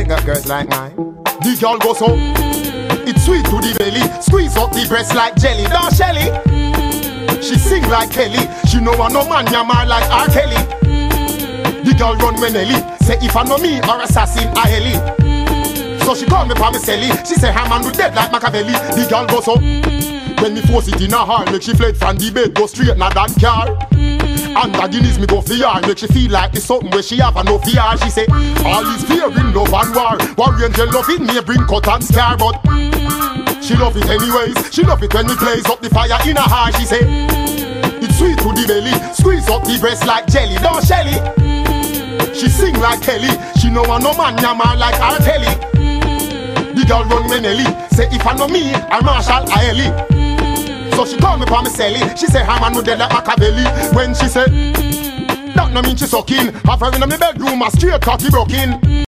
got girls like mine. The girl go so, it's sweet to the belly, squeeze up the breast like jelly. Don't Shelly, she sing like Kelly. She know I no man yammer like R. Kelly. The girl run when Ellie say if I know me or assassin I Ellie. So she call me pa me celly. She say her man do dead like Machiavelli. The girl go so, when me force it in her heart, make she fled from the bed, go straight na that car. And the Guinness me go for yard, make she feel like it's something where she have a no fear. She say, all is fear in love and war. Warrior angel love it, me bring cut and scar. But she love it anyways, she love it when me blaze up the fire in her heart. She say, it's sweet to the belly, squeeze up the breast like jelly. Don't Shelly, she sing like Kelly. She know I no man yammer like R. Kelly. The girl run when Ellie say if I know me, I Marshall I Ellie. So she call me pa me celly. She say her man no dead like Machiavelli. When she say that no mean she sucking, have her in my bedroom a straight cocky broken.